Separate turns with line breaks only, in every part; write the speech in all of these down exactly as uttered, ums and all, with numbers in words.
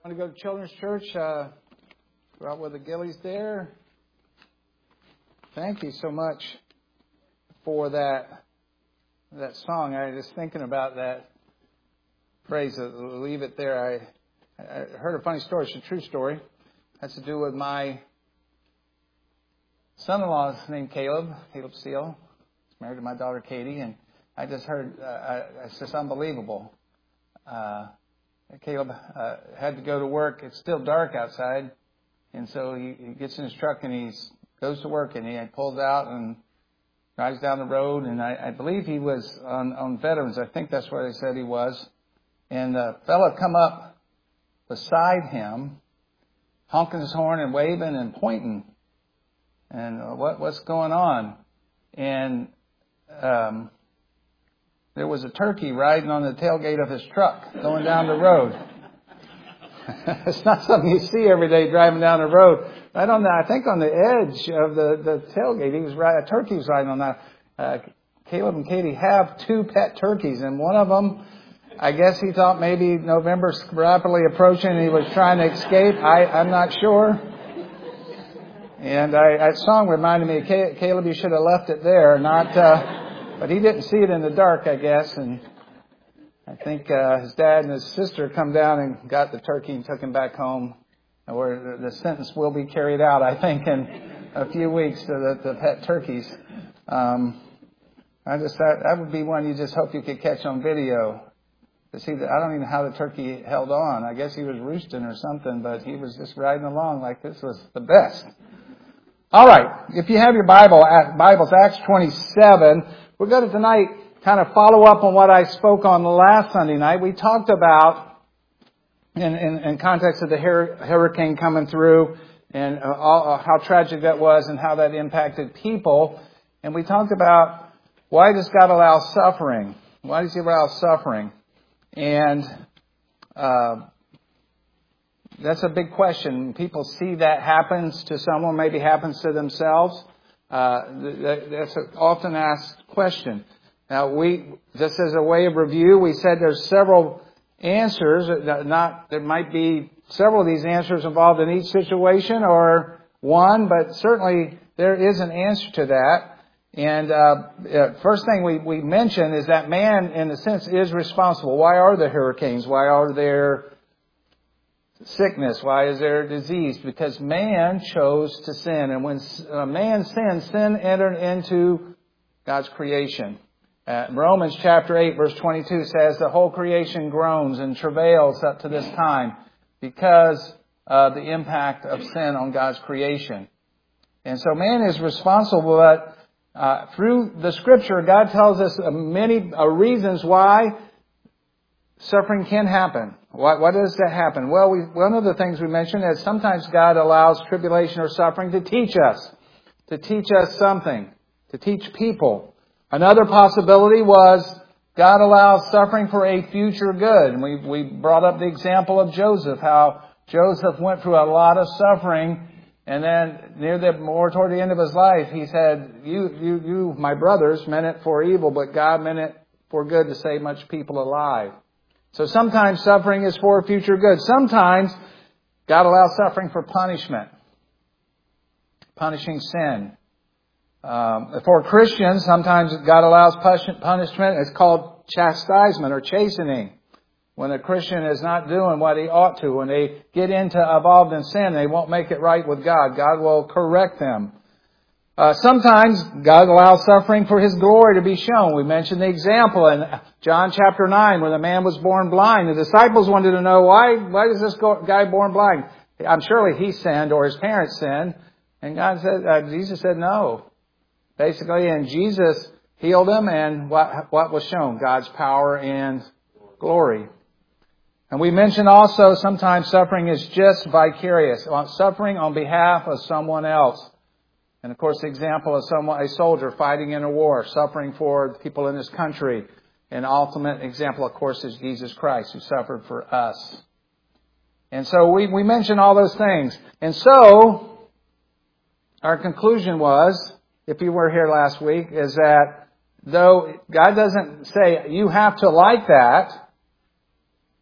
Want to go to Children's Church? Uh, go out with the Gillies there. Thank you so much for that that song. I was thinking about that phrase, uh, leave it there. I, I heard a funny story. It's a true story. It has to do with my son-in-law named Caleb, Caleb Steele. He's married to my daughter Katie, and I just heard, uh, I, it's just unbelievable. Uh, Caleb uh, had to go to work. It's still dark outside, and so he, he gets in his truck and he goes to work, and he pulls out and drives down the road. And I, I believe he was on, on Veterans. I think that's where they said he was. And the fella come up beside him, honking his horn and waving and pointing. And uh, what what's going on? And um, there was a turkey riding on the tailgate of his truck going down the road. It's not something you see every day driving down the road. Right on the, I think on the edge of the, the tailgate, he was riding, a turkey was riding on that. Uh, Caleb and Katie have two pet turkeys, and one of them, I guess he thought maybe November's rapidly approaching and he was trying to escape. I, I'm not sure. And I, that song reminded me of Caleb, you should have left it there, not, uh, but he didn't see it in the dark, I guess. And I think uh, his dad and his sister come down and got the turkey and took him back home, where the sentence will be carried out, I think, in a few weeks to the, the pet turkeys. Um, I just that, that would be one you just hope you could catch on video. To see that, I don't even know how the turkey held on. I guess he was roosting or something, but he was just riding along like this was the best. All right, if you have your Bible, Bibles, Acts twenty-seven, we're going to tonight kind of follow up on what I spoke on the last Sunday night. We talked about, in, in, in context of the hurricane coming through, and uh, all, uh, how tragic that was and how that impacted people. And we talked about, why does God allow suffering? Why does He allow suffering? And uh, that's a big question. People see that happens to someone, maybe happens to themselves. Uh, that's an often asked question. Now, we, just as a way of review, we said there's several answers. Not, there might be several of these answers involved in each situation, or one, but certainly there is an answer to that. And uh, first thing we, we mentioned is that man, in a sense, is responsible. Why are there hurricanes? Why are there sickness? Why is there disease? Because man chose to sin. And when a man sinned, sin entered into God's creation. Uh, Romans chapter eight, verse twenty-two says, the whole creation groans and travails up to this time because of the impact of sin on God's creation. And so man is responsible, but Uh, through the Scripture, God tells us uh, many uh, reasons why suffering can happen. Why, why does that happen? Well, we, one of the things we mentioned is sometimes God allows tribulation or suffering to teach us, to teach us something, to teach people. Another possibility was God allows suffering for a future good. And we, we brought up the example of Joseph, how Joseph went through a lot of suffering. And then near the, more toward the end of his life, he said, you, you, you, my brothers, meant it for evil, but God meant it for good to save much people alive. So sometimes suffering is for future good. Sometimes God allows suffering for punishment. Punishing sin. Um, for Christians, sometimes God allows punishment. It's called chastisement or chastening. When a Christian is not doing what he ought to, when they get into involved in sin, they won't make it right with God. God will correct them. Uh, sometimes God allows suffering for His glory to be shown. We mentioned the example in John chapter nine where the man was born blind. The disciples wanted to know, why, why is this guy born blind? I'm surely he sinned or his parents sinned. And God said, uh, Jesus said no. Basically, and Jesus healed him, and what, what was shown? God's power and glory. And we mentioned also sometimes suffering is just vicarious, suffering on behalf of someone else. And of course, the example of someone, a soldier fighting in a war, suffering for the people in his country. An ultimate example, of course, is Jesus Christ, who suffered for us. And so we, we mentioned all those things. And so our conclusion was, if you were here last week, is that though God doesn't say you have to like that,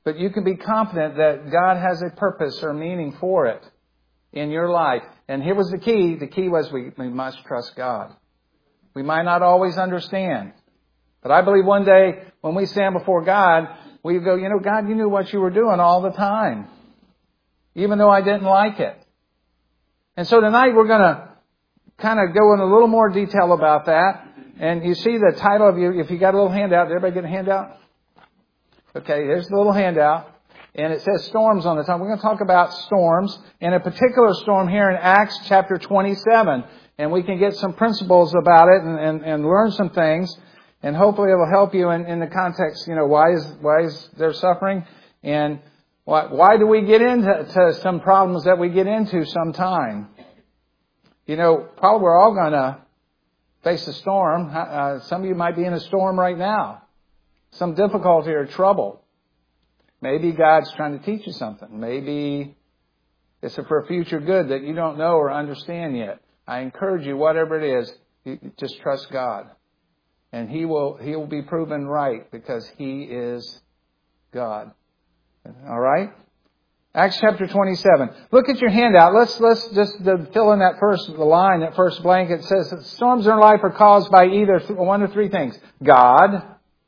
But you can be confident that God has a purpose or meaning for it in your life. And here was the key. The key was we, we must trust God. We might not always understand. But I believe one day when we stand before God, we go, you know, God, you knew what you were doing all the time. Even though I didn't like it. And so tonight we're going to kind of go in a little more detail about that. And you see the title of you, if you got a little handout, did everybody get a handout? Okay, here's the little handout. And it says storms on the top. We're going to talk about storms, and a particular storm here in Acts chapter twenty-seven. And we can get some principles about it and, and, and learn some things. And hopefully it will help you in, in the context, you know, why is why is there suffering? And why, why do we get into to some problems that we get into sometime? You know, probably we're all going to face a storm. Uh, some of you might be in a storm right now. Some difficulty or trouble. Maybe God's trying to teach you something. Maybe it's for a future good that you don't know or understand yet. I encourage you, whatever it is, you just trust God. And He will, He will be proven right because He is God. All right? Acts chapter twenty-seven. Look at your handout. Let's, let's just fill in that first line, that first blank. It says that storms in our life are caused by either one of three things. God,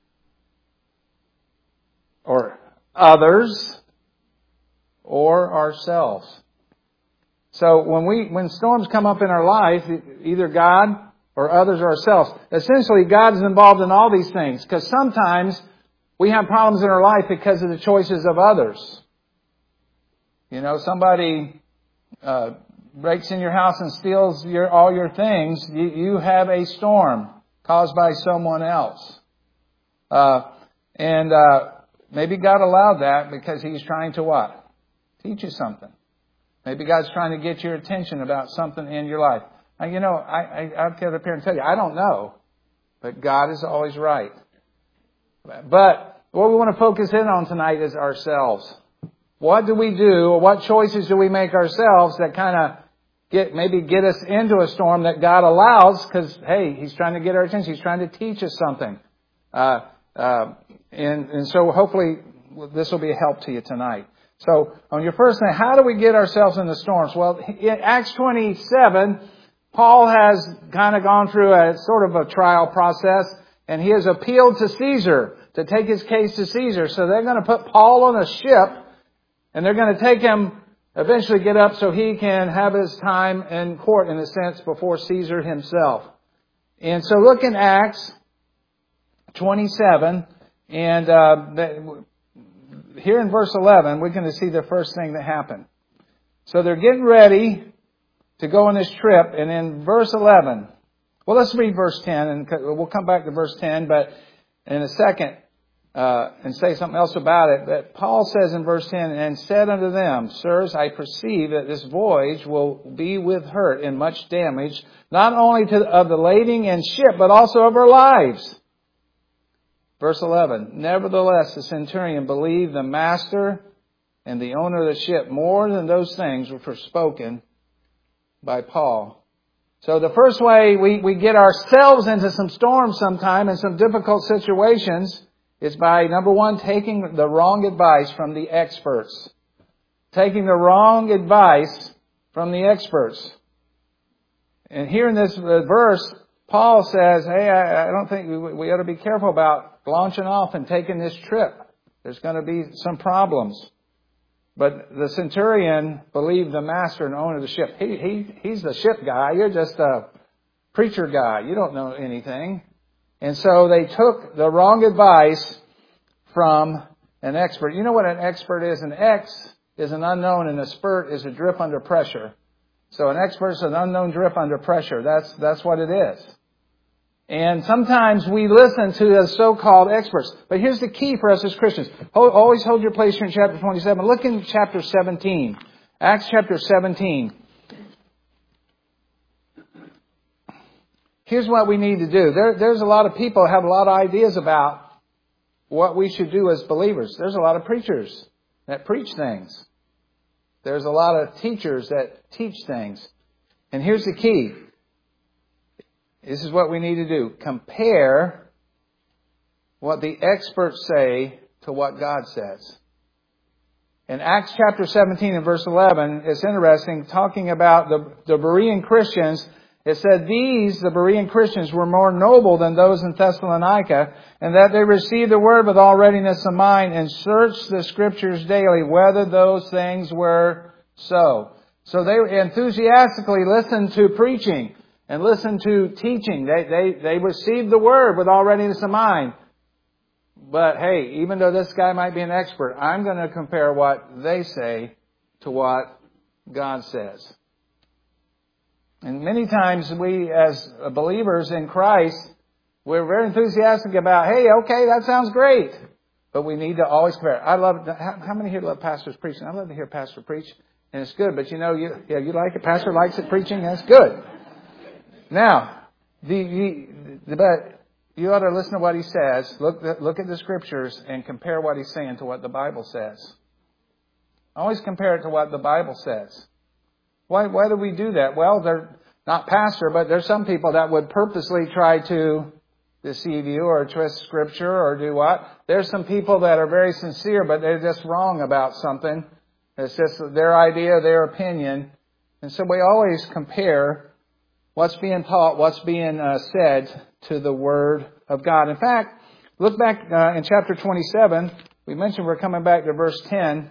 or others, or ourselves. So when we, when storms come up in our life, either God or others or ourselves, essentially God is involved in all these things, because sometimes we have problems in our life because of the choices of others. You know, somebody uh, breaks in your house and steals your, all your things. You, you have a storm caused by someone else. Uh, and uh, maybe God allowed that because He's trying to what? Teach you something. Maybe God's trying to get your attention about something in your life. And you know, I, I, I've got up here and tell you, I don't know. But God is always right. But what we want to focus in on tonight is ourselves. What do we do, or what choices do we make ourselves that kind of get maybe get us into a storm that God allows because, hey, He's trying to get our attention. He's trying to teach us something. Uh, uh, and, and so hopefully this will be a help to you tonight. So on your first thing, how do we get ourselves in the storms? Well, in Acts twenty-seven, Paul has kind of gone through a sort of a trial process, and he has appealed to Caesar to take his case to Caesar. So they're going to put Paul on a ship, and they're going to take him, eventually get up so he can have his time in court, in a sense, before Caesar himself. And so look in Acts twenty-seven, and uh, here in verse eleven, we're going to see the first thing that happened. So they're getting ready to go on this trip, and in verse eleven, well, let's read verse ten, and we'll come back to verse ten, but in a second, uh, and say something else about it. But Paul says in verse ten, and said unto them, Sirs, I perceive that this voyage will be with hurt and much damage, not only to of the lading and ship, but also of our lives. Verse eleven, nevertheless, the centurion believed the master and the owner of the ship more than those things which were spoken by Paul. So the first way we, we get ourselves into some storms sometime and some difficult situations is by, number one, taking the wrong advice from the experts. Taking the wrong advice from the experts. And here in this verse, Paul says, hey, I, I don't think we, we ought to be careful about launching off and taking this trip. There's going to be some problems. But the centurion believed the master and owner of the ship. He, he, he's the ship guy. You're just a preacher guy. You don't know anything. And so they took the wrong advice from an expert. You know what an expert is? An X is an unknown, and a spurt is a drip under pressure. So an expert is an unknown drip under pressure. That's, that's what it is. And sometimes we listen to the so-called experts. But here's the key for us as Christians. Always hold your place here in chapter twenty-seven. Look in chapter seventeen. Acts chapter seventeen. Here's what we need to do. There, there's a lot of people who have a lot of ideas about what we should do as believers. There's a lot of preachers that preach things. There's a lot of teachers that teach things. And here's the key. This is what we need to do. Compare what the experts say to what God says. In Acts chapter seventeen and verse eleven, it's interesting, talking about the, the Berean Christians. It said, these, the Berean Christians, were more noble than those in Thessalonica, and that they received the word with all readiness of mind and searched the Scriptures daily, whether those things were so. So they enthusiastically listened to preaching and listened to teaching. They, they, they received the word with all readiness of mind. But hey, even though this guy might be an expert, I'm going to compare what they say to what God says. And many times we, as believers in Christ, we're very enthusiastic about, hey, okay, that sounds great. But we need to always compare. I love, how many here love pastors preaching? I love to hear pastor preach, and it's good. But you know, you, yeah, you like it. Pastor likes it preaching, that's good. Now, the, the, but you ought to listen to what he says. Look, look at the Scriptures and compare what he's saying to what the Bible says. Always compare it to what the Bible says. Why, why do we do that? Well, they're not pastor, but there's some people that would purposely try to deceive you or twist Scripture or do what? There's some people that are very sincere, but they're just wrong about something. It's just their idea, their opinion. And so we always compare what's being taught, what's being uh, said to the Word of God. In fact, look back uh, in chapter twenty-seven. We mentioned we're coming back to verse ten.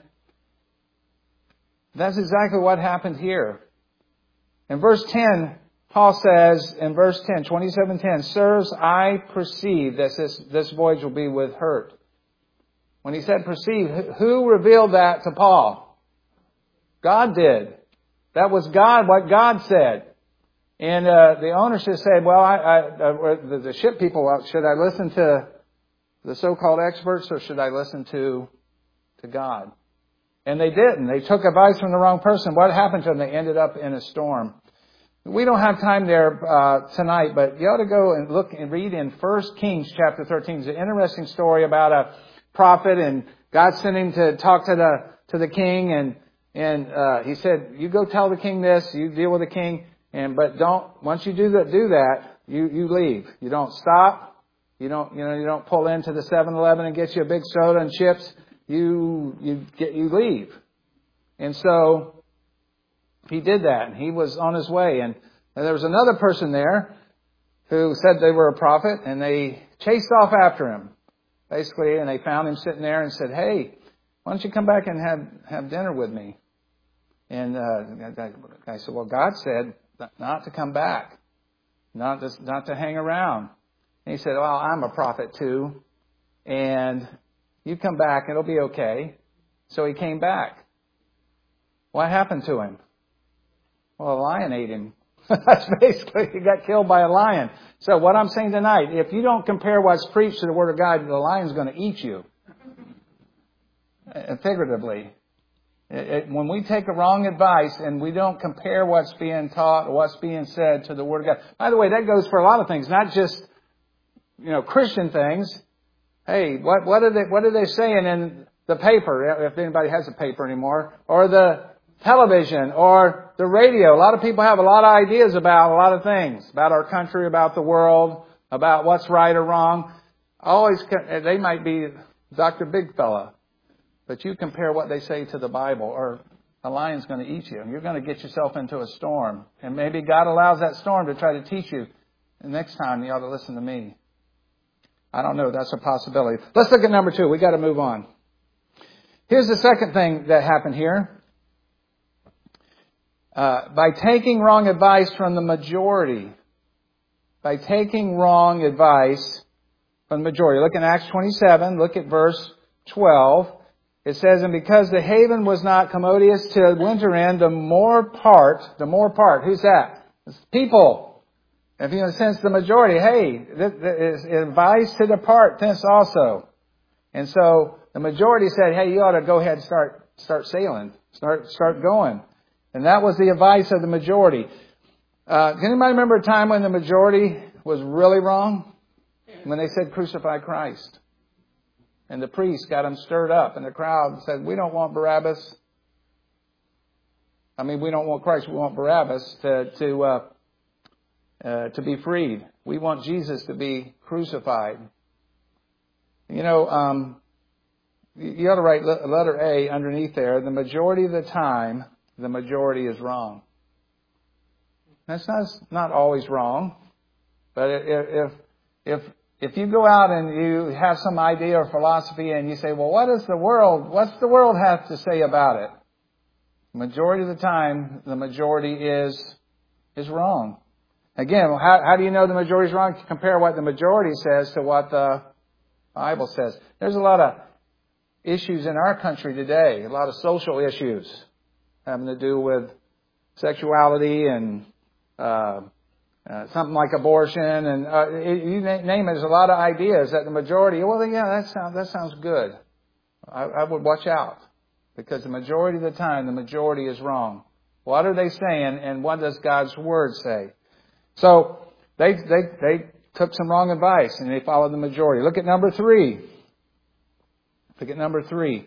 That's exactly what happened here. In verse ten, Paul says, in verse ten, twenty-seven ten, sirs, I perceive that this, this voyage will be with hurt. When he said perceive, who revealed that to Paul? God did. That was God, what God said. And uh, the owner should say, well, I, I, uh, the, the ship people, well, should I listen to the so-called experts or should I listen to, to God? And they didn't. They took advice from the wrong person. What happened to them? They ended up in a storm. We don't have time there uh, tonight, but you ought to go and look and read in First Kings chapter thirteen. It's an interesting story about a prophet, and God sent him to talk to the to the king, and and uh, he said, "You go tell the king this. You deal with the king, and but don't once you do that, do that. You you leave. You don't stop. You don't you know you don't pull into the seven eleven and get you a big soda and chips. You you get you leave." And so he did that, and he was on his way. And, and there was another person there who said they were a prophet, and they chased off after him, basically. And they found him sitting there and said, "Hey, why don't you come back and have have dinner with me?" And uh, the guy said, "Well, God said not to come back, not to, not to hang around." And he said, "Well, I'm a prophet too, and you come back, it'll be okay." So he came back. What happened to him? Well, a lion ate him. That's basically, he got killed by a lion. So what I'm saying tonight, if you don't compare what's preached to the Word of God, the lion's going to eat you. Uh, figuratively. It, it, when we take a wrong advice and we don't compare what's being taught or what's being said to the Word of God. By the way, that goes for a lot of things, not just, you know, Christian things. Hey, what, what are they, what are they saying in the paper, if anybody has a paper anymore, or the television, or the radio? A lot of people have a lot of ideas about a lot of things, about our country, about the world, about what's right or wrong. Always, they might be Doctor Big Fella, but you compare what they say to the Bible, or a lion's going to eat you, and you're going to get yourself into a storm. And maybe God allows that storm to try to teach you. And next time, you ought to listen to me. I don't know. That's a possibility. Let's look at number two. We got to move on. Here's the second thing that happened here. Uh, by taking wrong advice from the majority. By taking wrong advice from the majority. Look in Acts twenty-seven. Look at verse twelve. It says, "And because the haven was not commodious to winter in, the more part, the more part, who's that? It's people. If you sense the majority, hey, this advice to depart thence also." And so the majority said, "Hey, you ought to go ahead and start start sailing, start start going." And that was the advice of the majority. Uh, can anybody remember a time when the majority was really wrong? When they said, "Crucify Christ." And the priest got them stirred up, and the crowd said, "We don't want Barabbas. I mean, we don't want Christ. We want Barabbas to to uh, uh, to be freed. We want Jesus to be crucified." You know, um, You ought to write letter A underneath there. The majority of the time, the majority is wrong. That's not, not always wrong. But if, if, if you go out and you have some idea or philosophy and you say, well, what is the world, what's the world have to say about it? Majority of the time, the majority is, is wrong. Again, how, how do you know the majority is wrong? Compare what the majority says to what the Bible says. There's a lot of issues in our country today, a lot of social issues having to do with sexuality and uh, uh, something like abortion, and uh, you name it. There's a lot of ideas that the majority. Well, yeah, that sounds that sounds good. I, I would watch out, because the majority of the time, the majority is wrong. What are they saying, and what does God's Word say? So they they they took some wrong advice and they followed the majority. Look at number three. Look at number three.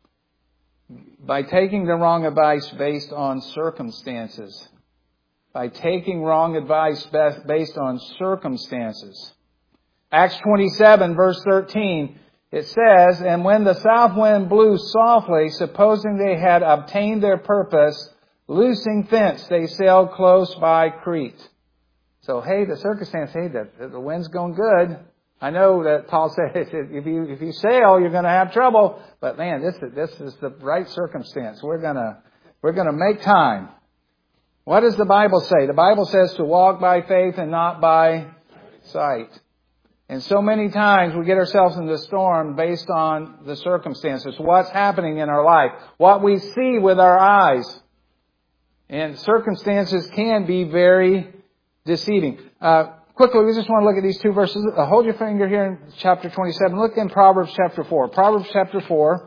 By taking the wrong advice based on circumstances. By taking wrong advice based on circumstances. Acts twenty-seven, verse thirteen, it says, and when the south wind blew softly, supposing they had obtained their purpose, loosing thence, they sailed close by Crete. So, hey, the circumstance, hey, the, the wind's going good. I know that Paul said if you if you sail, you're going to have trouble. But man, this is this is the right circumstance. We're gonna we're gonna make time. What does the Bible say? The Bible says to walk by faith and not by sight. And so many times we get ourselves in the storm based on the circumstances, what's happening in our life, what we see with our eyes. And circumstances can be very deceiving. Uh, quickly, we just want to look at these two verses. Uh, hold your finger here in chapter twenty-seven. Look in Proverbs chapter four. Proverbs chapter four.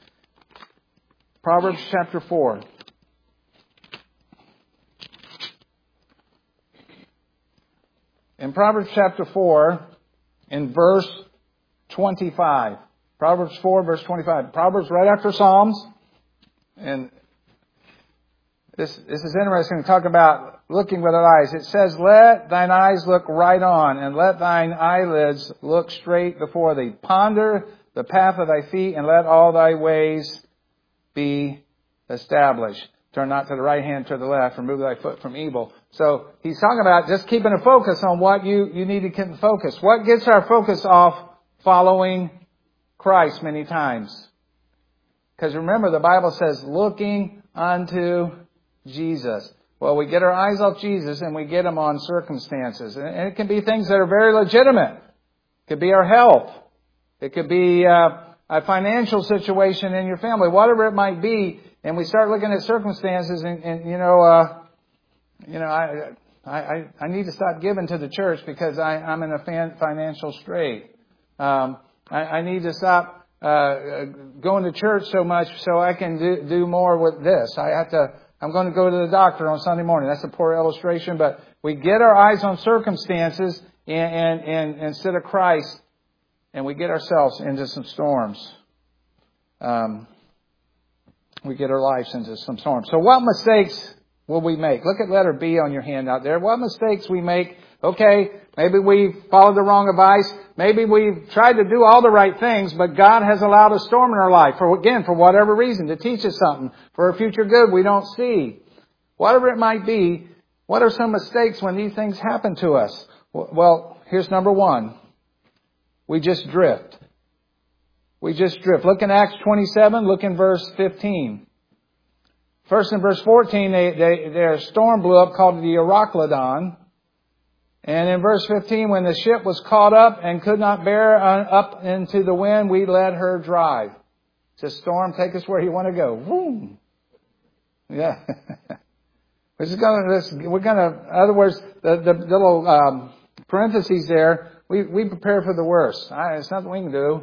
Proverbs chapter four. In Proverbs chapter four, in verse twenty-five. Proverbs four, verse twenty-five. Proverbs right after Psalms. And This, this is interesting to talk about looking with our eyes. It says, let thine eyes look right on, and let thine eyelids look straight before thee. Ponder the path of thy feet, and let all thy ways be established. Turn not to the right hand, to the left. Remove thy foot from evil. So he's talking about just keeping a focus on what you, you need to keep focus. What gets our focus off following Christ many times? Because remember, the Bible says, looking unto Jesus. Well, we get our eyes off Jesus and we get them on circumstances. And it can be things that are very legitimate. It could be our health. It could be uh, a financial situation in your family, whatever it might be. And we start looking at circumstances and, and you know, uh, you know, I, I, I need to stop giving to the church because I, I'm in a fan, financial strait. Um, I, I need to stop uh, going to church so much so I can do, do more with this. I have to. I'm going to go to the doctor on Sunday morning. That's a poor illustration, but we get our eyes on circumstances and, and, and instead of Christ, and we get ourselves into some storms. Um, we get our lives into some storms. So what mistakes will we make? Look at letter B on your hand out there. What mistakes we make? Okay, maybe we followed the wrong advice. Maybe we've tried to do all the right things, but God has allowed a storm in our life, for again, for whatever reason, to teach us something, for a future good we don't see. Whatever it might be, what are some mistakes when these things happen to us? Well, here's number one. We just drift. We just drift. Look in Acts twenty-seven, look in verse fifteen. First in verse fourteen, they, they, their storm blew up called the Euroclydon. And in verse fifteen, when the ship was caught up and could not bear up into the wind, we let her drive. It says, storm, take us where you want to go. Woo! Yeah. We're just gonna, we're gonna, in other words, the, the little um, parentheses there, we, we prepare for the worst. Right, it's nothing we can do.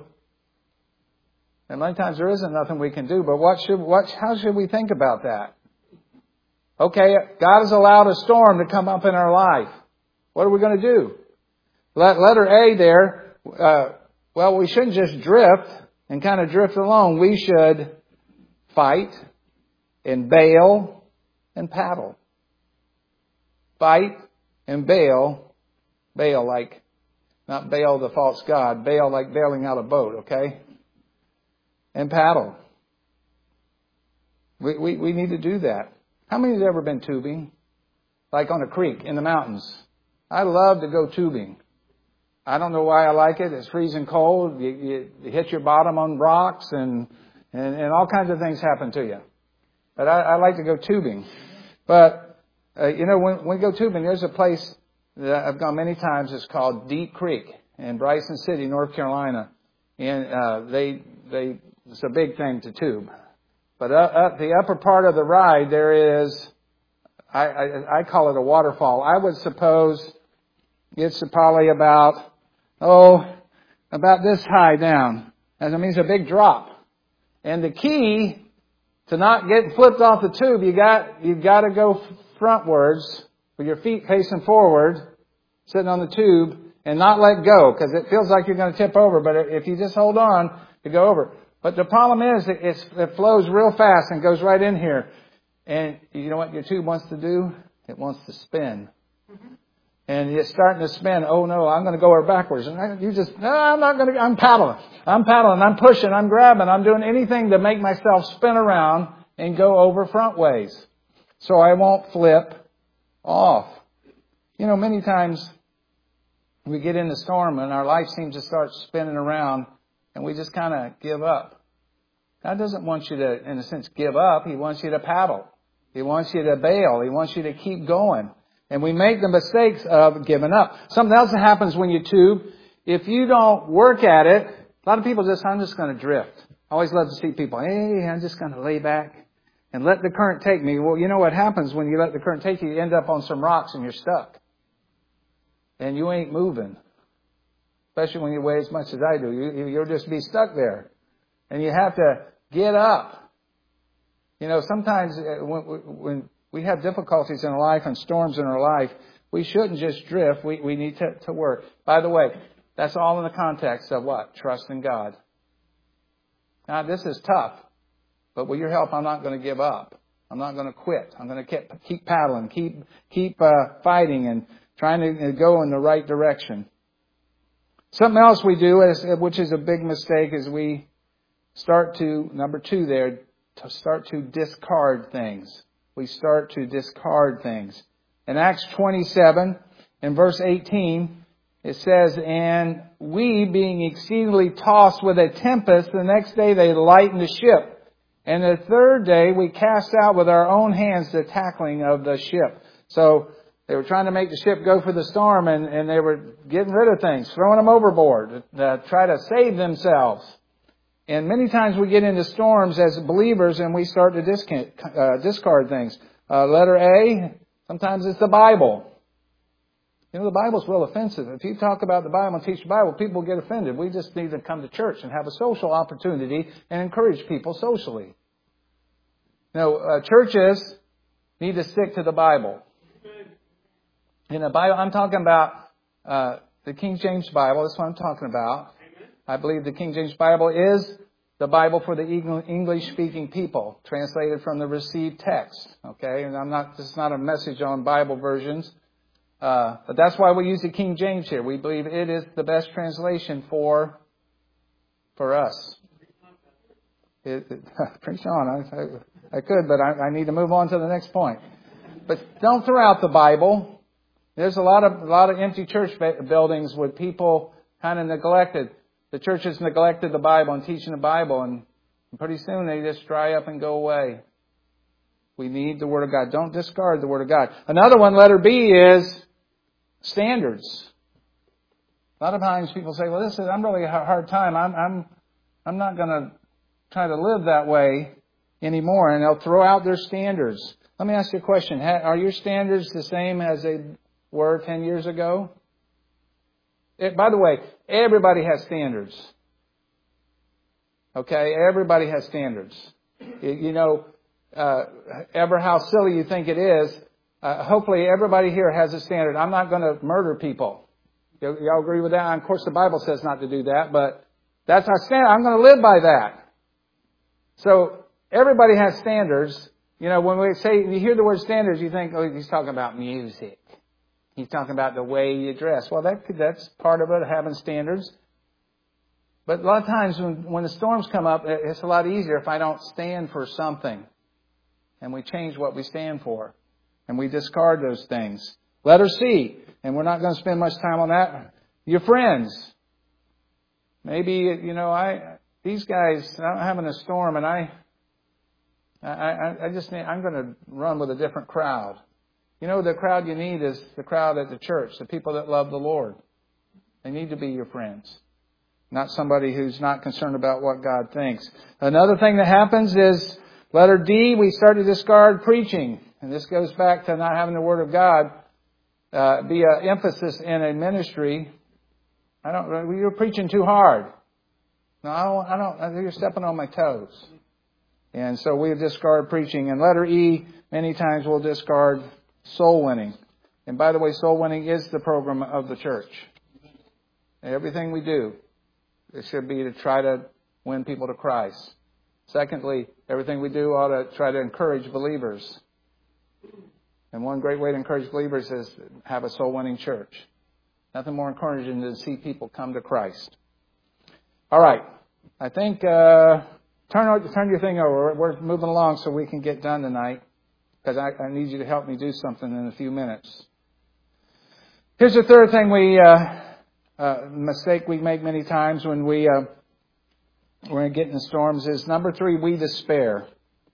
And many times there isn't nothing we can do, but what should, what, how should we think about that? Okay, God has allowed a storm to come up in our life. What are we going to do? Letter A there, uh, well, we shouldn't just drift and kind of drift along. We should fight and bail and paddle. Fight and bail. Bail like, not bail the false god. Bail like bailing out a boat, okay? and paddle. We, we, we need to do that. How many has ever been tubing? Like on a creek in the mountains. I love to go tubing. I don't know why I like it. It's freezing cold. You, you, you hit your bottom on rocks and, and, and all kinds of things happen to you. But I, I like to go tubing. But, uh, you know, when, when we go tubing, there's a place that I've gone many times. It's called Deep Creek in Bryson City, North Carolina. And uh, they, they, it's a big thing to tube. But up, up the upper part of the ride, there is, I, I, I call it a waterfall. I would suppose it's probably about, oh, about this high down. That means a big drop. And the key to not getting flipped off the tube, you got, you've got to go frontwards with your feet facing forward, sitting on the tube, and not let go, because it feels like you're going to tip over. But if you just hold on, you go over. But the problem is that it's, it flows real fast and goes right in here. And you know what your tube wants to do? It wants to spin. Mm-hmm. And it's starting to spin. Oh no, I'm going to go over backwards. And you just, no, I'm not going to, I'm paddling. I'm paddling. I'm pushing. I'm grabbing. I'm doing anything to make myself spin around and go over front ways. So I won't flip off. You know, many times we get in the storm and our life seems to start spinning around and we just kind of give up. God doesn't want you to, in a sense, give up. He wants you to paddle. He wants you to bail. He wants you to keep going. And we make the mistakes of giving up. Something else that happens when you tube, if you don't work at it, a lot of people just, I'm just going to drift. I always love to see people, hey, I'm just going to lay back and let the current take me. Well, you know what happens when you let the current take you? You end up on some rocks and you're stuck. And you ain't moving. Especially when you weigh as much as I do. You, you'll just be stuck there. And you have to get up. You know, sometimes when, when we have difficulties in our life and storms in our life, we shouldn't just drift. We, we need to, to work. By the way, that's all in the context of what? Trust in God. Now, this is tough. But with your help, I'm not going to give up. I'm not going to quit. I'm going to keep, keep paddling, keep, keep uh, fighting and trying to go in the right direction. Something else we do, is, which is a big mistake, is we start to, number two there, to start to discard things. We start to discard things. In Acts twenty-seven, in verse eighteen, it says, and we, being exceedingly tossed with a tempest, the next day they lightened the ship. And the third day we cast out with our own hands the tackling of the ship. So they were trying to make the ship go for the storm, and, and they were getting rid of things, throwing them overboard to uh, try to save themselves. And many times we get into storms as believers and we start to discard, uh, discard things. Uh, letter A, sometimes it's the Bible. You know, the Bible's real offensive. If you talk about the Bible and teach the Bible, people get offended. We just need to come to church and have a social opportunity and encourage people socially. No, uh, churches need to stick to the Bible. In the Bible, I'm talking about uh, the King James Bible. That's what I'm talking about. I believe the King James Bible is the Bible for the English-speaking people, translated from the received text. Okay, and I'm not. This is not a message on Bible versions, uh, but that's why we use the King James here. We believe it is the best translation for for us. It, it, preach on. I, I, I could, but I, I need to move on to the next point. But don't throw out the Bible. There's a lot of a lot of empty church buildings with people kind of neglected. The church has neglected the Bible and teaching the Bible, and pretty soon they just dry up and go away. We need the Word of God. Don't discard the Word of God. Another one, letter B, is standards. A lot of times people say, "Well, this is I'm really a hard time. I'm I'm I'm not going to try to live that way anymore," and they'll throw out their standards. Let me ask you a question: are your standards the same as they were ten years ago? It, by the way, everybody has standards. Okay? Everybody has standards. You, you know, uh, ever how silly you think it is, uh, hopefully everybody here has a standard. I'm not going to murder people. Y- y'all agree with that? Of course, the Bible says not to do that, but that's our standard. I'm going to live by that. So, everybody has standards. You know, when we say, you hear the word standards, you think, oh, he's talking about music. He's talking about the way you dress. Well, that that's part of it, having standards. But a lot of times when, when the storms come up, it's a lot easier if I don't stand for something. And we change what we stand for. And we discard those things. Letter C, and we're not going to spend much time on that. Your friends. Maybe, you know, I these guys, I'm having a storm and I, I, I, I just need, I'm going to run with a different crowd. You know, the crowd you need is the crowd at the church, the people that love the Lord. They need to be your friends. Not somebody who's not concerned about what God thinks. Another thing that happens is, letter D, we start to discard preaching. And this goes back to not having the Word of God uh, be an emphasis in a ministry. I don't. You're preaching too hard. No, I don't. I don't. You're stepping on my toes. And so we discard preaching. And letter E, many times we'll discard soul winning. And by the way, soul winning is the program of the church. Everything we do, it should be to try to win people to Christ. Secondly, everything we do ought to try to encourage believers. And one great way to encourage believers is have a soul-winning church. Nothing more encouraging than to see people come to Christ. All right. I think, uh, turn, turn your thing over. We're moving along so we can get done tonight. Because I, I need you to help me do something in a few minutes. Here's the third thing we, uh, uh, mistake we make many times when we, uh, we're getting in storms is number three, we despair.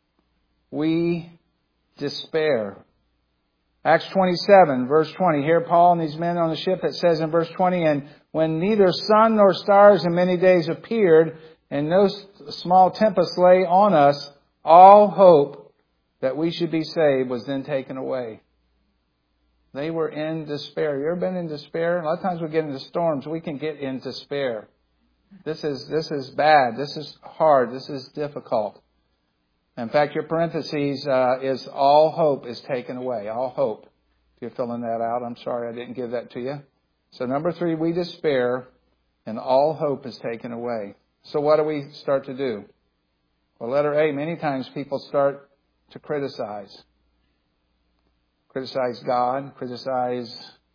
We despair. Acts twenty-seven, verse twenty. Here Paul and these men on the ship, it says in verse twenty, and when neither sun nor stars in many days appeared, and no small tempest lay on us, all hope that we should be saved was then taken away. They were in despair. You ever been in despair? A lot of times we get into storms, we can get in despair. This is, this is bad. This is hard. This is difficult. In fact, your parentheses uh, is all hope is taken away. All hope. If you're filling that out, I'm sorry I didn't give that to you. So number three, we despair and all hope is taken away. So what do we start to do? Well, letter A, many times people start to criticize. Criticize God, criticize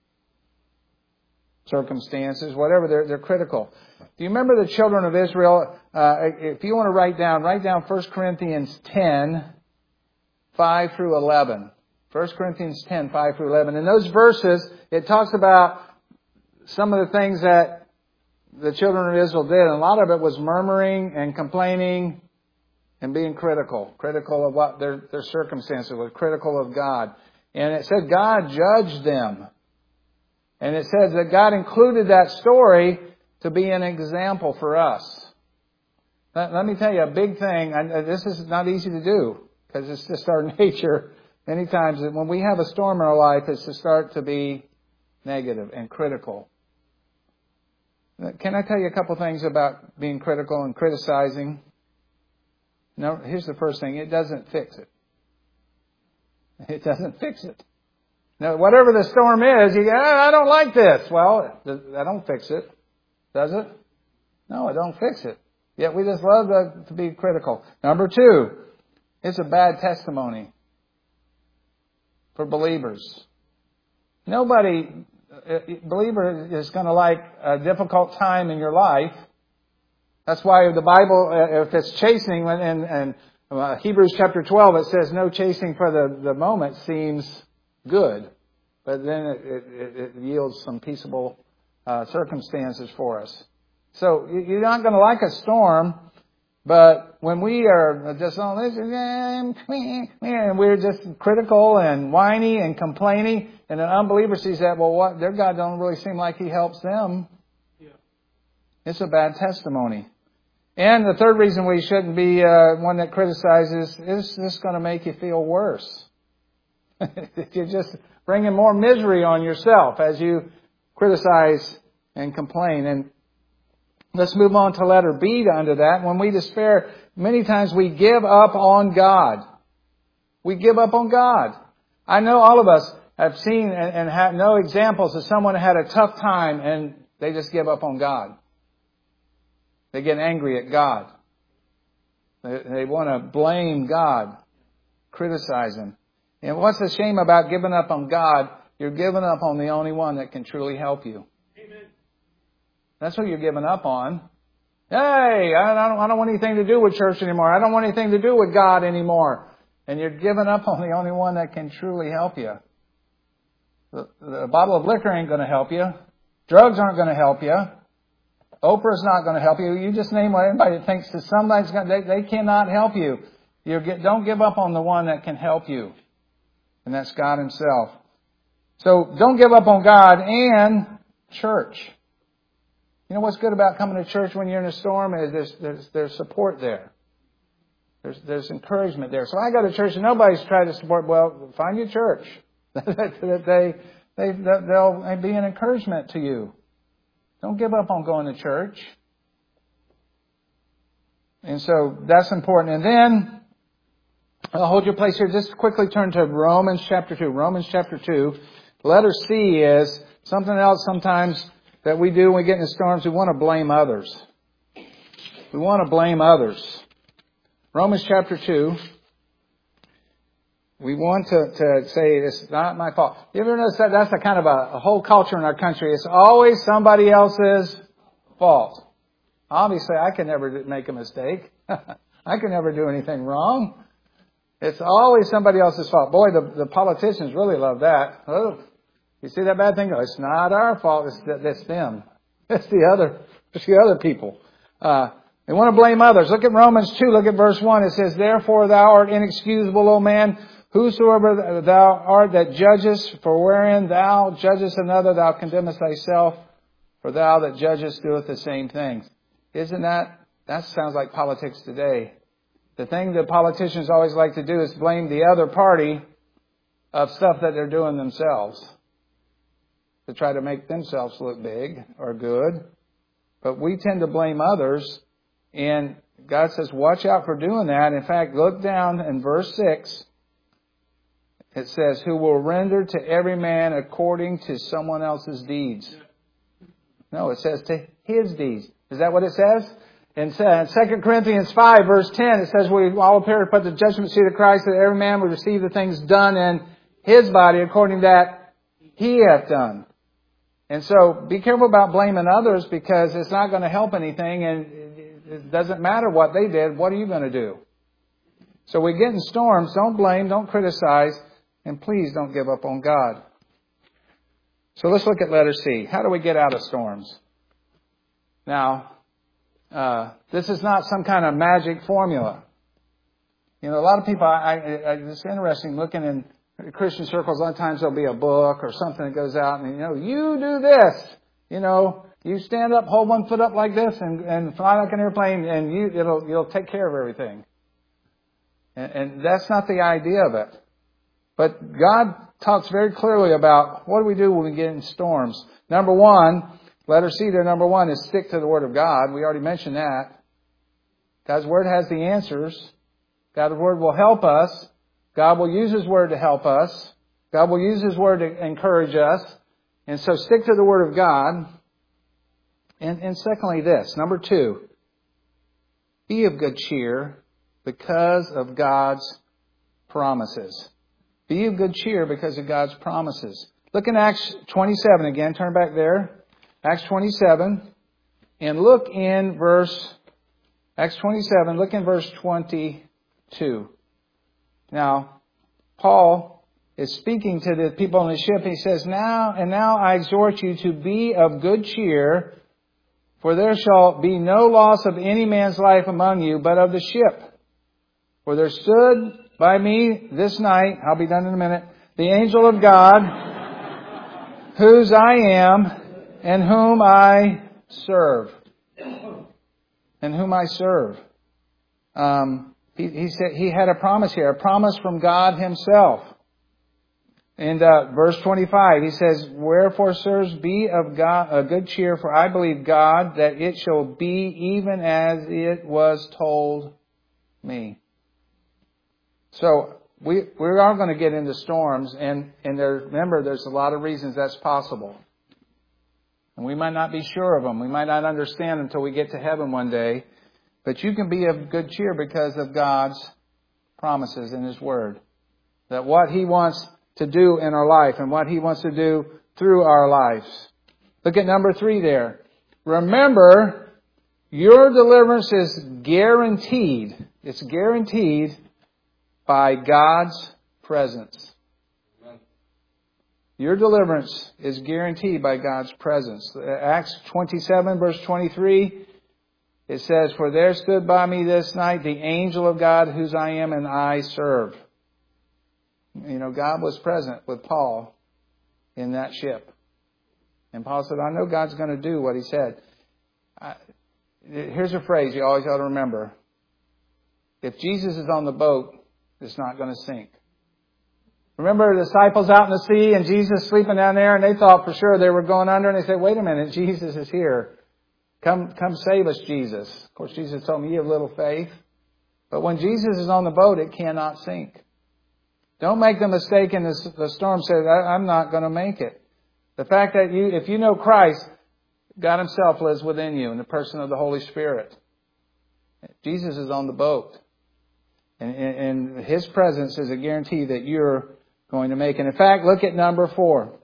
circumstances, whatever, they're, they're critical. Do you remember the children of Israel? Uh, if you want to write down, write down First Corinthians ten, five through eleven. First Corinthians ten, five through eleven. In those verses, it talks about some of the things that the children of Israel did. And a lot of it was murmuring and complaining and being critical. Critical of what their, their circumstances were. Critical of God. And it said God judged them. And it says that God included that story to be an example for us. Let, let me tell you a big thing. And this is not easy to do because it's just our nature. Many times when we have a storm in our life, it's to start to be negative and critical. Can I tell you a couple things about being critical and criticizing? No, here's the first thing. It doesn't fix it. It doesn't fix it. Now, whatever the storm is, you go, I don't like this. Well, that don't fix it. Does it? No, it don't fix it. Yet we just love to, to be critical. Number two, it's a bad testimony for believers. Nobody, a believer is going to like a difficult time in your life. That's why the Bible, if it's chastening, and, and uh, Hebrews chapter twelve, it says no chastening for the, the moment seems good. But then it, it, it yields some peaceable uh, circumstances for us. So you're not going to like a storm, but when we are just on this, and we're just critical and whiny and complaining, and an unbeliever sees that, well, what their God don't really seem like He helps them. Yeah. It's a bad testimony. And the third reason we shouldn't be uh, one that criticizes is this going to make you feel worse. You're just bringing more misery on yourself as you criticize and complain. And let's move on to letter B under that. When we despair, many times we give up on God. We give up on God. I know all of us have seen and, and have no examples of someone who had a tough time and they just give up on God. They get angry at God. They, they want to blame God, criticize Him. And what's the shame about giving up on God? You're giving up on the only one that can truly help you. Amen. That's what you're giving up on. Hey, I don't, I don't want anything to do with church anymore. I don't want anything to do with God anymore. And you're giving up on the only one that can truly help you. The, the bottle of liquor ain't going to help you. Drugs aren't going to help you. Oprah's not going to help you. You just name what anybody thinks that somebody's going to, they, they cannot help you. You get, don't give up on the one that can help you. And that's God Himself. So don't give up on God and church. You know what's good about coming to church when you're in a storm is there's, there's, there's support there. There's, there's encouragement there. So I go to church and nobody's tried to support, well, find your church. that they, they, they'll be an encouragement to you. Don't give up on going to church. And so that's important. And then, I'll hold your place here. Just quickly turn to Romans chapter two. Romans chapter two. Letter C is something else sometimes that we do when we get into storms. We want to blame others. We want to blame others. Romans chapter two. We want to, to say it's not my fault. You ever notice that that's a kind of a, a whole culture in our country? It's always somebody else's fault. Obviously, I can never make a mistake. I can never do anything wrong. It's always somebody else's fault. Boy, the, the politicians really love that. Oh, you see that bad thing? No, it's not our fault. It's, it's them. It's the other, it's the other people. Uh, they want to blame others. Look at Romans two. Look at verse one. It says, "Therefore thou art inexcusable, O man, whosoever thou art that judgest, for wherein thou judgest another, thou condemnest thyself, for thou that judgest doeth the same things." Isn't that, that sounds like politics today. The thing that politicians always like to do is blame the other party of stuff that they're doing themselves to try to make themselves look big or good. But we tend to blame others, and God says, watch out for doing that. In fact, look down in verse six. It says, "Who will render to every man according to someone else's deeds." No, it says to his deeds. Is that what it says? In Second Corinthians five, verse ten, it says, "We all appear to put the judgment seat of Christ, that every man will receive the things done in his body according that he hath done." And so be careful about blaming others, because it's not going to help anything, and it doesn't matter what they did. What are you going to do? So we get in storms. Don't blame, don't criticize, and please don't give up on God. So let's look at letter C. How do we get out of storms? Now, uh, this is not some kind of magic formula. You know, a lot of people, I, I, it's interesting looking in Christian circles, a lot of times there'll be a book or something that goes out and, you know, you do this. You know, you stand up, hold one foot up like this and, and fly like an airplane, and you, it'll, you'll take care of everything. And, and that's not the idea of it. But God talks very clearly about what do we do when we get in storms. Number one, letter C there, number one, is stick to the Word of God. We already mentioned that. God's Word has the answers. God's Word will help us. God will use His Word to help us. God will use His Word to encourage us. And so stick to the Word of God. And, and secondly this, number two, be of good cheer because of God's promises. Be of good cheer because of God's promises. Look in Acts twenty-seven again. Turn back there. Acts twenty-seven. And look in verse, Acts twenty-seven, look in verse twenty-two. Now, Paul is speaking to the people on the ship. He says, "Now, and now I exhort you to be of good cheer, for there shall be no loss of any man's life among you, but of the ship. For there stood by me this night," I'll be done in a minute, "the angel of God, whose I am, and whom I serve." And whom I serve. Um, he, he said he had a promise here, a promise from God Himself. In uh, verse twenty-five, he says, "Wherefore, sirs, be of God a good cheer, for I believe God that it shall be even as it was told me." So we we are going to get into storms, and and there, remember, there's a lot of reasons that's possible. And we might not be sure of them. We might not understand until we get to heaven one day. But you can be of good cheer because of God's promises in His Word. That what He wants to do in our life and what He wants to do through our lives. Look at number three there. Remember Your deliverance is guaranteed. It's guaranteed by God's presence. Your deliverance is guaranteed by God's presence. Acts twenty-seven, verse twenty-three, it says, "For there stood by me this night the angel of God, whose I am and I serve." You know, God was present with Paul in that ship. And Paul said, I know God's going to do what he said. I, here's a phrase you always ought to remember. If Jesus is on the boat, it's not going to sink. Remember the disciples out in the sea and Jesus sleeping down there, and they thought for sure they were going under, and they said, wait a minute, Jesus is here. Come, come save us, Jesus. Of course, Jesus told me, you have little faith. But when Jesus is on the boat, it cannot sink. Don't make the mistake in this, the storm says, I'm not going to make it. The fact that you, if you know Christ, God Himself lives within you in the person of the Holy Spirit. Jesus is on the boat. And, and His presence is a guarantee that you're going to make it. In fact, look at number four.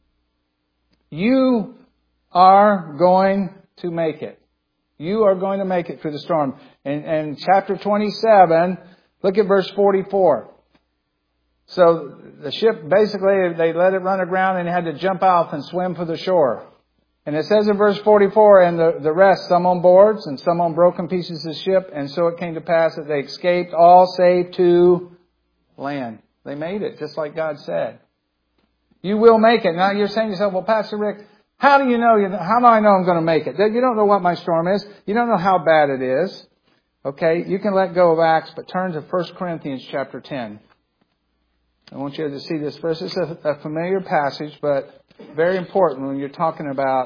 You are going to make it. You are going to make it through the storm. And, and chapter twenty-seven, look at verse forty-four. So the ship, basically, they let it run aground and had to jump out and swim for the shore. And it says in verse forty-four, and the, the rest, some on boards and some on broken pieces of the ship. And so it came to pass that they escaped all save to land. They made it, just like God said. You will make it. Now you're saying to yourself, well, Pastor Rick, how do you know? How do I know I'm going to make it? You don't know what my storm is. You don't know how bad it is. Okay, you can let go of Acts, but turn to First Corinthians chapter ten. I want you to see this verse. It's a, a familiar passage, but very important when you're talking about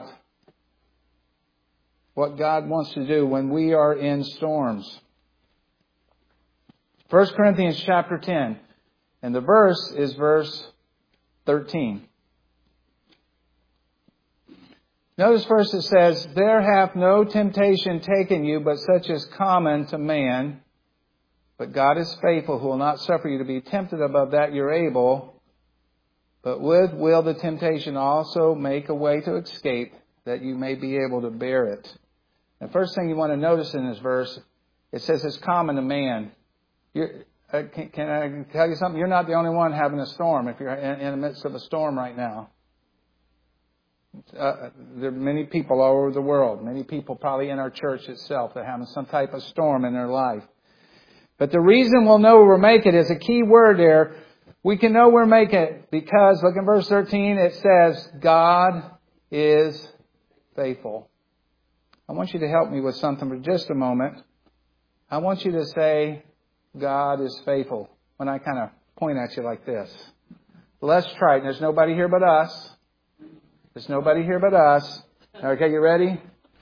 what God wants to do when we are in storms. First Corinthians chapter ten. And the verse is verse thirteen. Notice first it says, there hath no temptation taken you, but such as common to man. But God is faithful, who will not suffer you to be tempted above that you're able, but with will the temptation also make a way to escape, that you may be able to bear it. The first thing you want to notice in this verse, it says it's common to man. You're, uh, can, can I tell you something? You're not the only one having a storm if you're in, in the midst of a storm right now. Uh, there are many people all over the world, many people probably in our church itself that are having some type of storm in their life. But the reason we'll know we'll make it is a key word there. We can know we'll make it because, look in verse thirteen, it says, God is faithful. I want you to help me with something for just a moment. I want you to say, God is faithful, when I kind of point at you like this. Let's try it. There's nobody here but us. There's nobody here but us. Okay, you ready?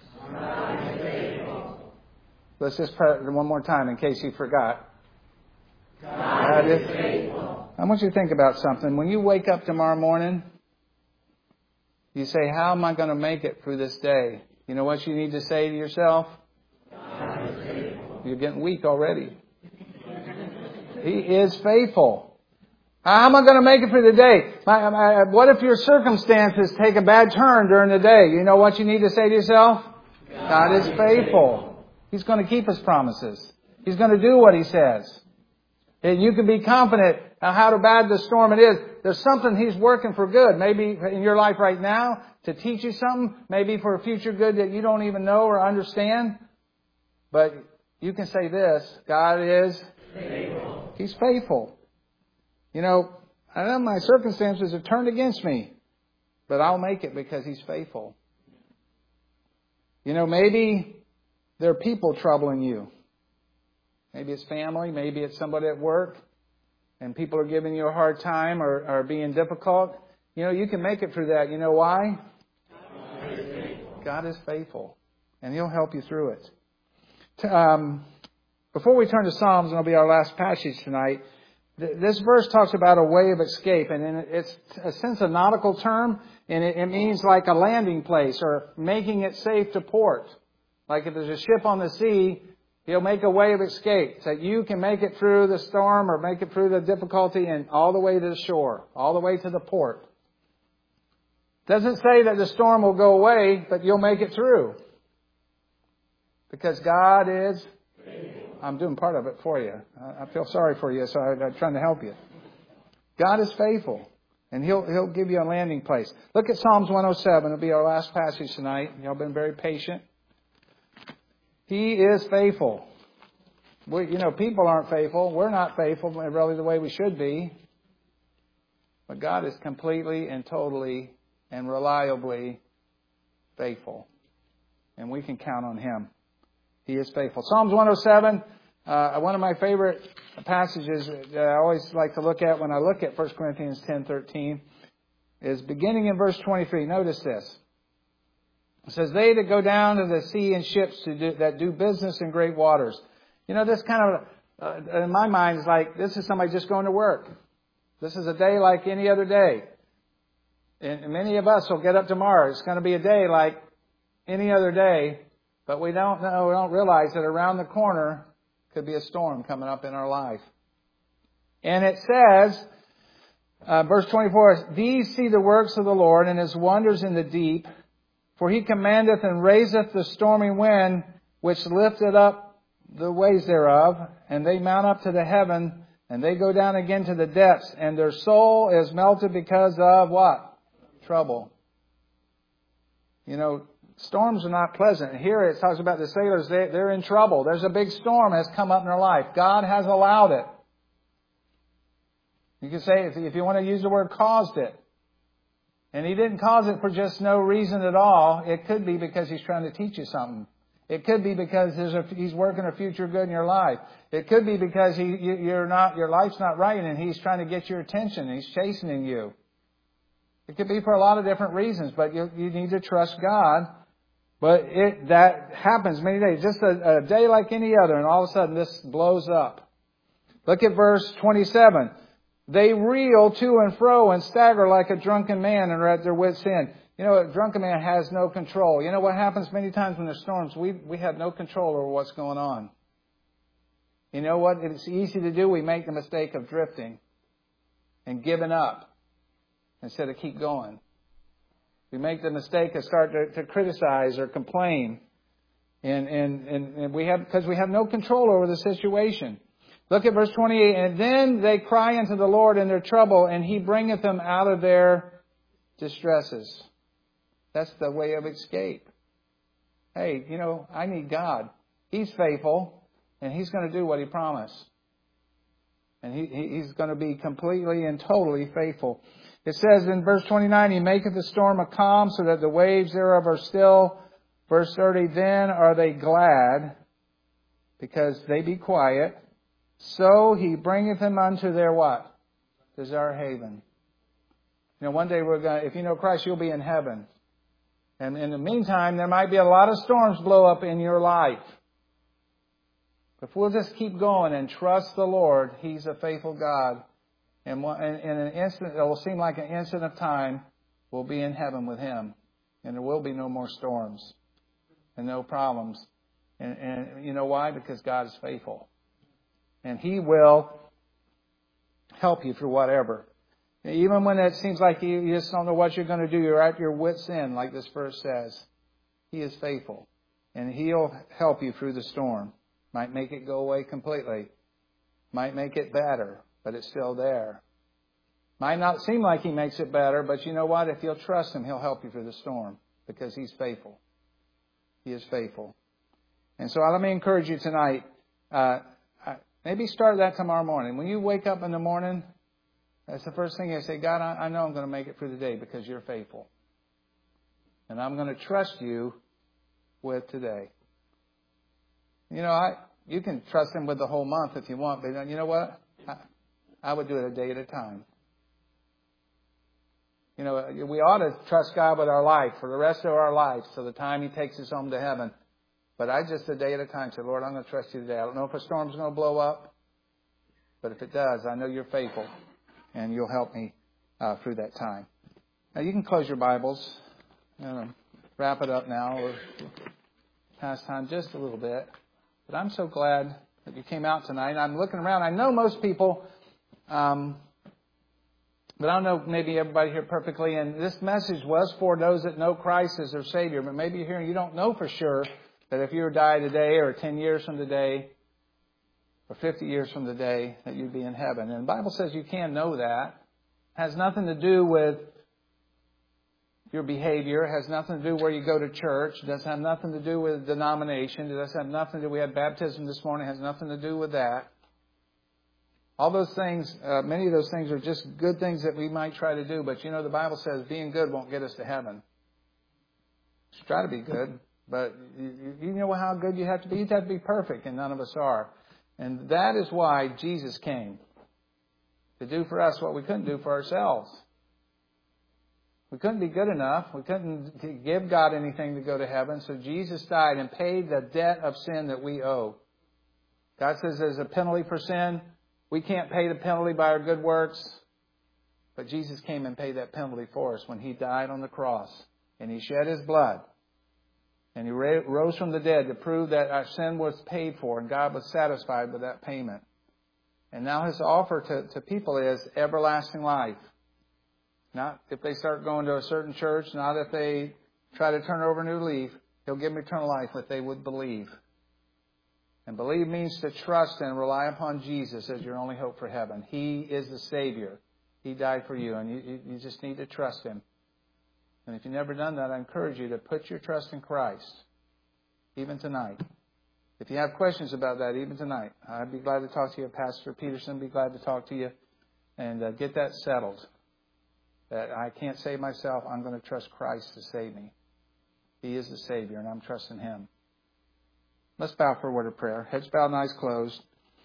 Let's just try it one more time in case you forgot. God, God is faithful. I want you to think about something. When you wake up tomorrow morning, you say, how am I going to make it through this day? You know what you need to say to yourself? God is faithful. You're getting weak already. He is faithful. How am I going to make it through the day? My, my, what if your circumstances take a bad turn during the day? You know what you need to say to yourself? God, God is faithful. He's going to keep His promises. He's going to do what He says. And you can be confident how bad the storm it is. There's something He's working for good. Maybe in your life right now to teach you something. Maybe for a future good that you don't even know or understand. But you can say this. God is faithful. He's faithful. You know, I know my circumstances have turned against me, but I'll make it because He's faithful. You know, maybe there are people troubling you. Maybe it's family, maybe it's somebody at work, and people are giving you a hard time or, or being difficult. You know, you can make it through that. You know why? God is faithful. God is faithful, and He'll help you through it. Um, before we turn to Psalms, and it'll be our last passage tonight, this verse talks about a way of escape, and it's a sense a nautical term, and it means like a landing place or making it safe to port. Like if there's a ship on the sea, He'll make a way of escape so that you can make it through the storm or make it through the difficulty and all the way to the shore, all the way to the port. Doesn't say that the storm will go away, but you'll make it through. Because God is... I'm doing part of it for you. I feel sorry for you, so I'm trying to help you. God is faithful. And He'll He'll give you a landing place. Look at Psalms one oh seven. It'll be our last passage tonight. Y'all been very patient. He is faithful. We, you know, people aren't faithful. We're not faithful really the way we should be. But God is completely and totally and reliably faithful. And we can count on Him. He is faithful. Psalms one oh seven, uh, one of my favorite passages that I always like to look at when I look at First Corinthians ten thirteen is beginning in verse twenty-three. Notice this. It says, they that go down to the sea in ships to do, that do business in great waters. You know, this kind of, uh, in my mind, is like, this is somebody just going to work. This is a day like any other day. And many of us will get up tomorrow. It's going to be a day like any other day. But we don't know, we don't realize that around the corner could be a storm coming up in our life. And it says, uh, verse twenty-four, these see the works of the Lord and His wonders in the deep. For He commandeth and raiseth the stormy wind, which lifteth up the waves thereof. And they mount up to the heaven, and they go down again to the depths. And their soul is melted because of what? Trouble. You know, storms are not pleasant. Here it talks about the sailors, they, they're in trouble. There's a big storm has come up in their life. God has allowed it. You can say, if, if you want to use the word, caused it. And He didn't cause it for just no reason at all. It could be because He's trying to teach you something. It could be because there's a, He's working a future good in your life. It could be because he, you, you're not, your life's not right and He's trying to get your attention. He's chastening you. It could be for a lot of different reasons, but you, you need to trust God. But it, that happens many days. Just a, a day like any other, and all of a sudden this blows up. Look at verse twenty-seven. They reel to and fro and stagger like a drunken man and are at their wits' end. You know, a drunken man has no control. You know what happens many times when there's storms? We, we have no control over what's going on. You know what? It's easy to do. We make the mistake of drifting and giving up instead of keep going. We make the mistake of start to, to criticize or complain. And, and, and, and we have, because we have no control over the situation. Look at verse twenty-eight. And then they cry unto the Lord in their trouble, and He bringeth them out of their distresses. That's the way of escape. Hey, you know, I need God. He's faithful, and He's going to do what He promised. And he, He's going to be completely and totally faithful. It says in verse twenty-nine, He maketh the storm a calm, so that the waves thereof are still. Verse thirty, then are they glad, because they be quiet. So He bringeth them unto their what? Desire haven. You know, one day we're going to, if you know Christ, you'll be in heaven. And in the meantime, there might be a lot of storms blow up in your life. If we'll just keep going and trust the Lord, He's a faithful God. And in an instant, it will seem like an instant of time, we'll be in heaven with Him. And there will be no more storms and no problems. And, and you know why? Because God is faithful. And He will help you through whatever. Even when it seems like you just don't know what you're going to do, you're at your wit's end, like this verse says. He is faithful. And He'll help you through the storm. Might make it go away completely. Might make it better, but it's still there. Might not seem like He makes it better, but you know what? If you'll trust Him, He'll help you through the storm because He's faithful. He is faithful. And so let me encourage you tonight. Uh, maybe start that tomorrow morning. When you wake up in the morning, that's the first thing you say, God, I, I know I'm going to make it through the day because You're faithful. And I'm going to trust You with today. You know, I you can trust Him with the whole month if you want, but you know what? I, I would do it a day at a time. You know, we ought to trust God with our life for the rest of our life, so the time He takes us home to heaven. But I just a day at a time say, Lord, I'm going to trust You today. I don't know if a storm's going to blow up, but if it does, I know You're faithful, and You'll help me uh, through that time. Now, you can close your Bibles. I'm going to wrap it up now, or pass time just a little bit. But I'm so glad that you came out tonight. I'm looking around. I know most people, um, but I don't know maybe everybody here perfectly. And this message was for those that know Christ as their Savior. But maybe you're here and you don't know for sure That if you were to die today or ten years from today or fifty years from today, that you'd be in heaven. And the Bible says you can know that. It has nothing to do with your behavior. It has nothing to do where you go to church. It doesn't have nothing to do with denomination. It doesn't have nothing to do. We had baptism this morning. It has nothing to do with that. All those things, uh, many of those things are just good things that we might try to do. But you know, the Bible says being good won't get us to heaven. Just try to be good. But you, you know how good you have to be? You have to be perfect, and none of us are. And that is why Jesus came. To do for us what we couldn't do for ourselves. We couldn't be good enough. We couldn't give God anything to go to heaven. So Jesus died and paid the debt of sin that we owe. God says there's a penalty for sin. We can't pay the penalty by our good works. But Jesus came and paid that penalty for us when He died on the cross. And He shed His blood. And He rose from the dead to prove that our sin was paid for. And God was satisfied with that payment. And now His offer to, to people is everlasting life. Not if they start going to a certain church, not if they try to turn over a new leaf. He'll give them eternal life if they would believe. And believe means to trust and rely upon Jesus as your only hope for heaven. He is the Savior. He died for you, and you, you just need to trust Him. And if you've never done that, I encourage you to put your trust in Christ, even tonight. If you have questions about that, even tonight, I'd be glad to talk to you. Pastor Peterson would be glad to talk to you and uh, get that settled. That I can't save myself. I'm going to trust Christ to save me. He is the Savior, and I'm trusting Him. Let's bow for a word of prayer. Heads bowed and eyes closed.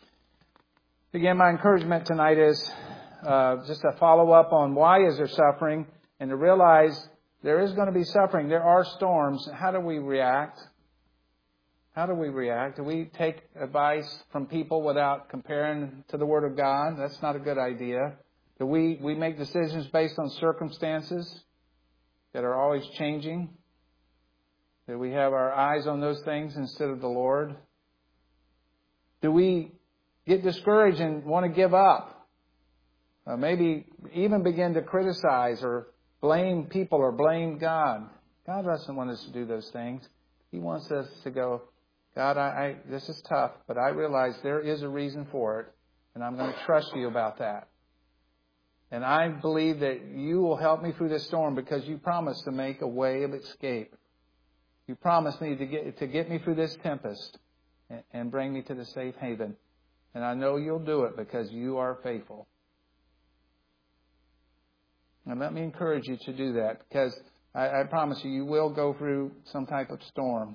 Again, my encouragement tonight is uh, just to follow up on why is there suffering and to realize there is going to be suffering. There are storms. How do we react? How do we react? Do we take advice from people without comparing to the Word of God? That's not a good idea. Do we, we make decisions based on circumstances that are always changing? Do we have our eyes on those things instead of the Lord? Do we get discouraged and want to give up? Uh, maybe even begin to criticize or blame people or blame God. God doesn't want us to do those things. He wants us to go, God, I, I this is tough, but I realize there is a reason for it, and I'm going to trust you about that. And I believe that you will help me through this storm because you promised to make a way of escape. You promised me to get to get me through this tempest and, and bring me to the safe haven. And I know you'll do it because you are faithful. And let me encourage you to do that because I, I promise you, you will go through some type of storm.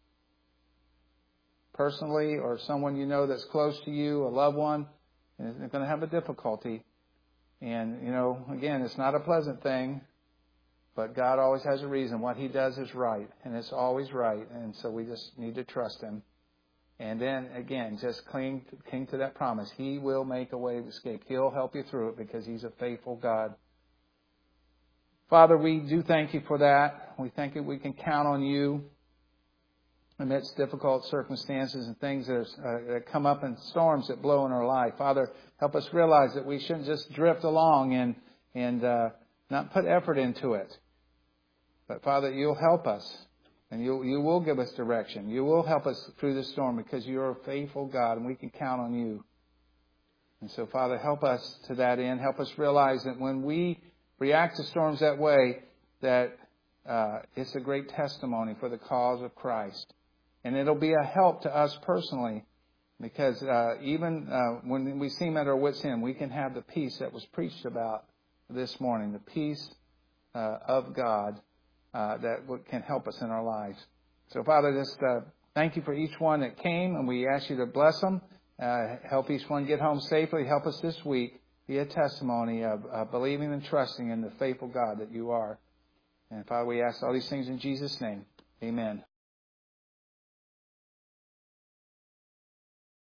Personally, or someone you know that's close to you, a loved one, is going to have a difficulty. And, you know, again, it's not a pleasant thing, but God always has a reason. What He does is right, and it's always right. And so we just need to trust Him. And then, again, just cling, cling to that promise. He will make a way of escape. He'll help you through it because He's a faithful God. Father, we do thank You for that. We thank You we can count on You amidst difficult circumstances and things that, are, uh, that come up in storms that blow in our life. Father, help us realize that we shouldn't just drift along and, and uh, not put effort into it. But, Father, You'll help us. And you you will give us direction. You will help us through the storm because You're a faithful God and we can count on You. And so, Father, help us to that end. Help us realize that when we react to storms that way, that uh, it's a great testimony for the cause of Christ. And it'll be a help to us personally because uh, even uh, when we seem at our wits' end, we can have the peace that was preached about this morning, the peace uh, of God. Uh, that can help us in our lives. So, Father, just uh, thank You for each one that came, and we ask You to bless them, uh, help each one get home safely, help us this week be a testimony of uh, believing and trusting in the faithful God that You are. And, Father, we ask all these things in Jesus' name. Amen.